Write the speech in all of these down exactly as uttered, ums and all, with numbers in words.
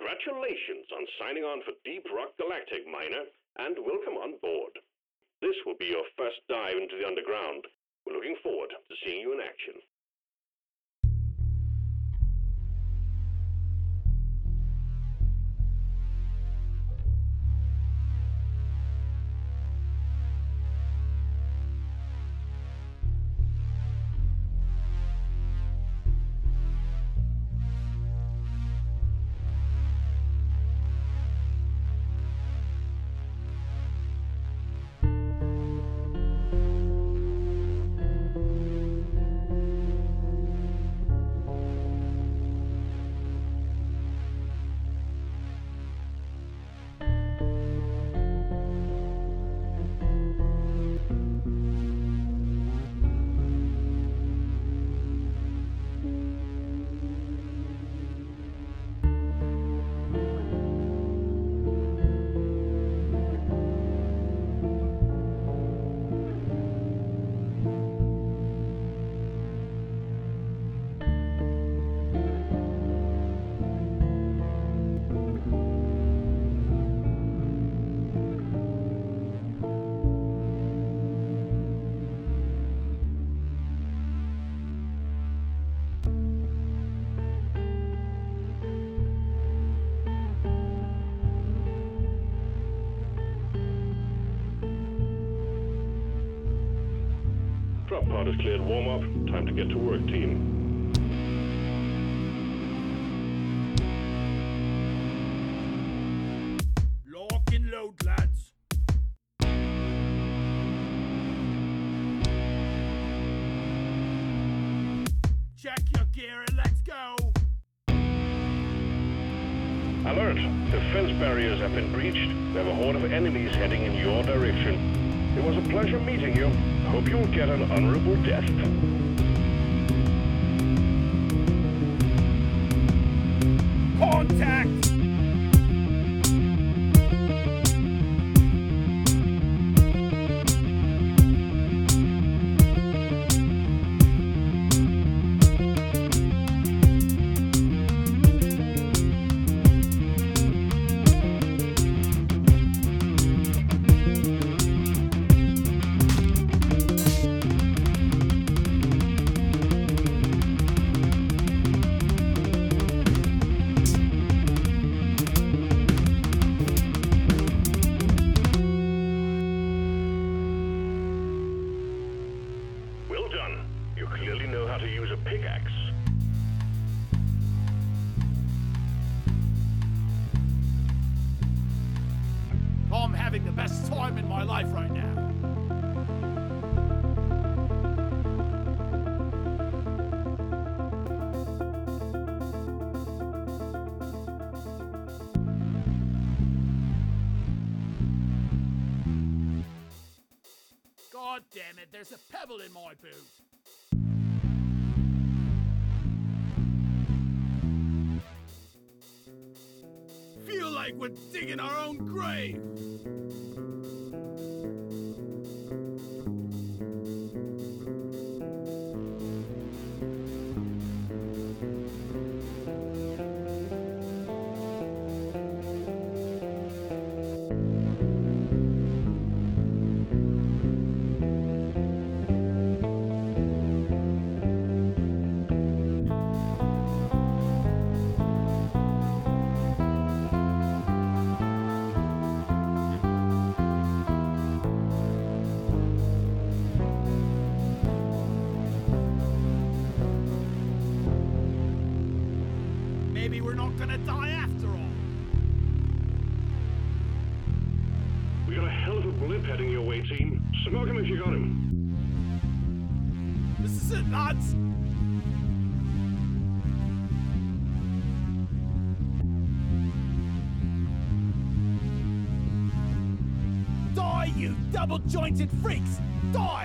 Congratulations on signing on for Deep Rock Galactic, Miner, and welcome on board. This will be your first dive into the underground. We're looking forward to seeing you in action. Drop pod is cleared warm-up. Time to get to work, team. Lock and load, lads. Check your gear and let's go. Alert! Defense barriers have been breached. We have a horde of enemies heading in your direction. It was a pleasure meeting you. Hope you'll get an honorable death. Contact! Well done. You clearly know how to use a pickaxe. I'm having the best time in my life right now. God damn it, there's a pebble in my boot. Feel like we're digging our own grave. Maybe we're not gonna die after all. We got a hell of a blimp heading your way, team. Smoke him if you got him. This is it, lads. Die, you double-jointed freaks! Die!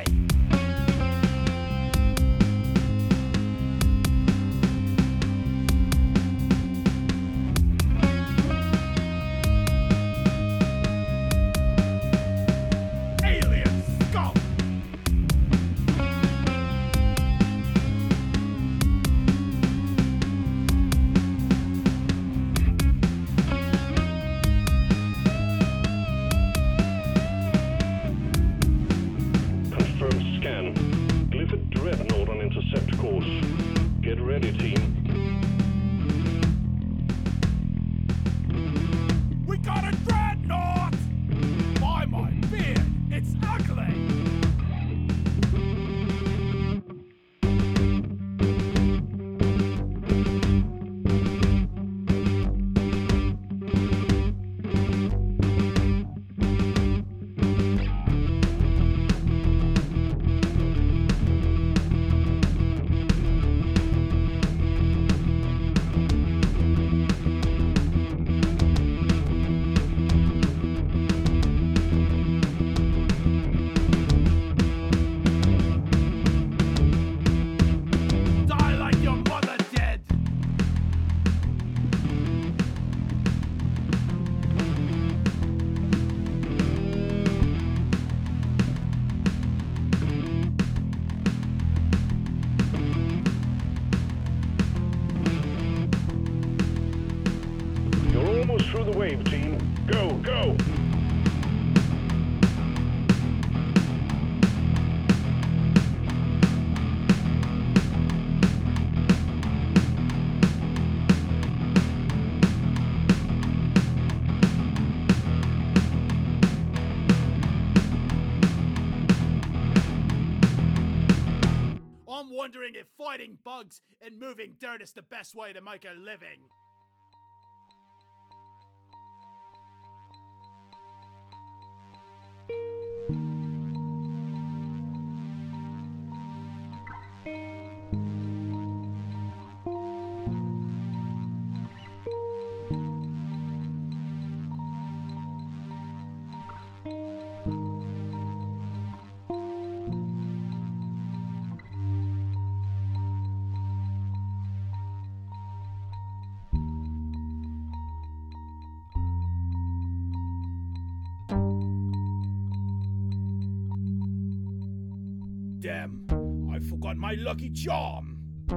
through the wave, team. Go, go! I'm wondering if fighting bugs and moving dirt is the best way to make a living. Damn, I forgot my lucky charm.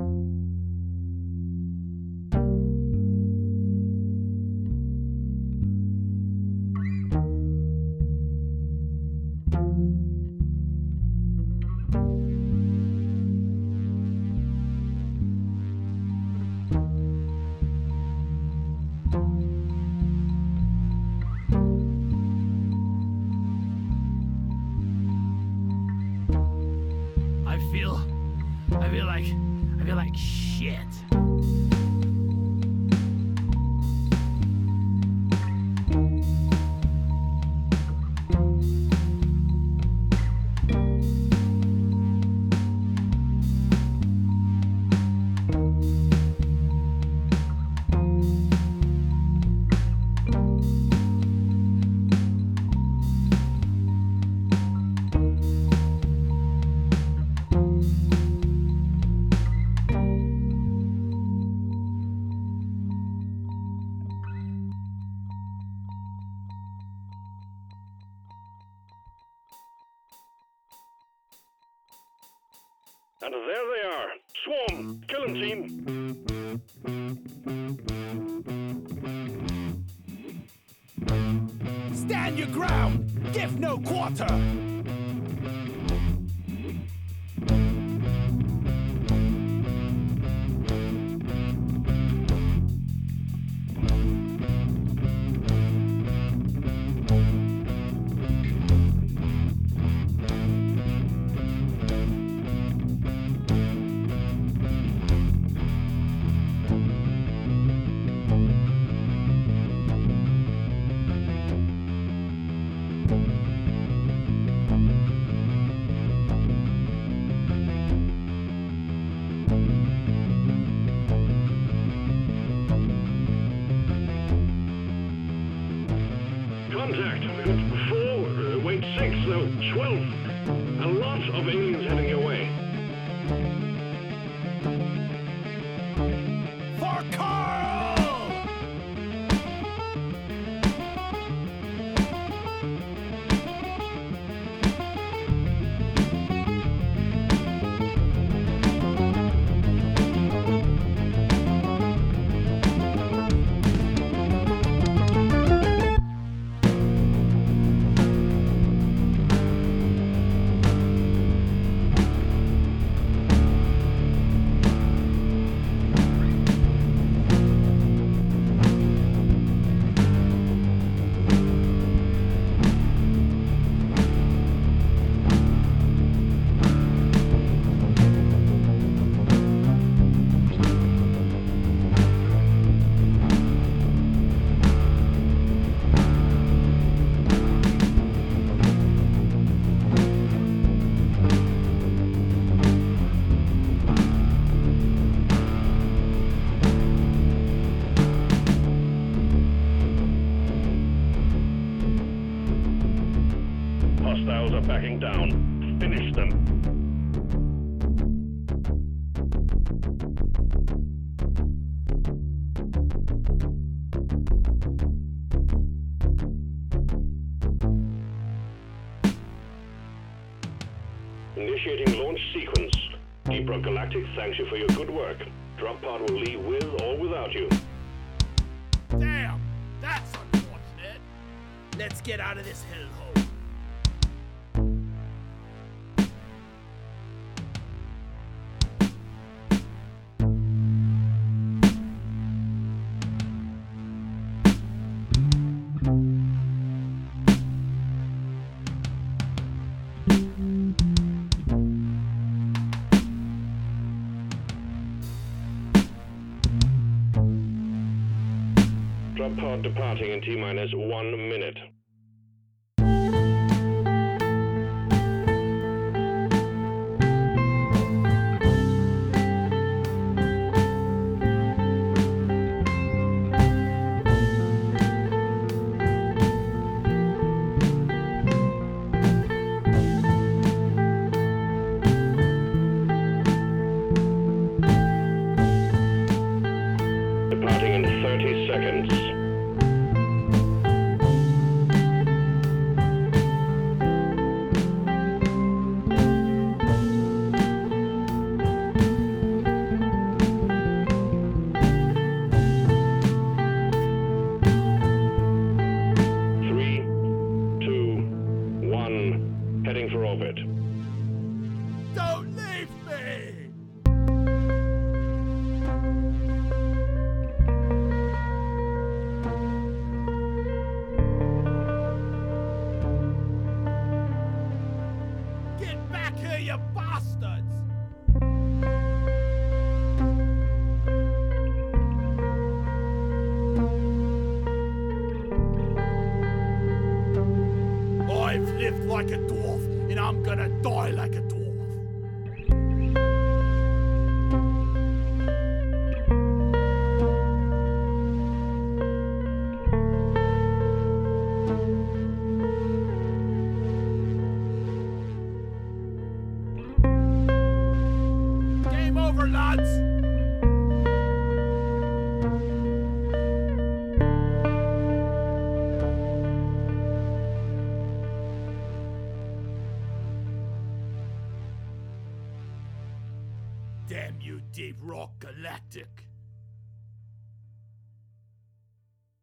I feel, I feel like, I feel like shit. And there they are. Swarm! Kill 'em, team! Stand your ground! Give no quarter! Contact. We've got four, uh, wait, six, no, twelve. A lot of aliens heading your way. For Carl! Hostiles are backing down. Finish them. Initiating launch sequence. Deep Rock Galactic thanks you for your good work. Drop pod will leave with or without you. Damn, that's Let's get out of this hellhole. Drop pod departing in T-minus one minute. Departing in thirty seconds. Three, two, one, heading for orbit. Don't leave me! Get back here, you bastards! I've lived like a dwarf, and I'm gonna die like a dwarf. Game over, lads! Damn you, Deep Rock Galactic.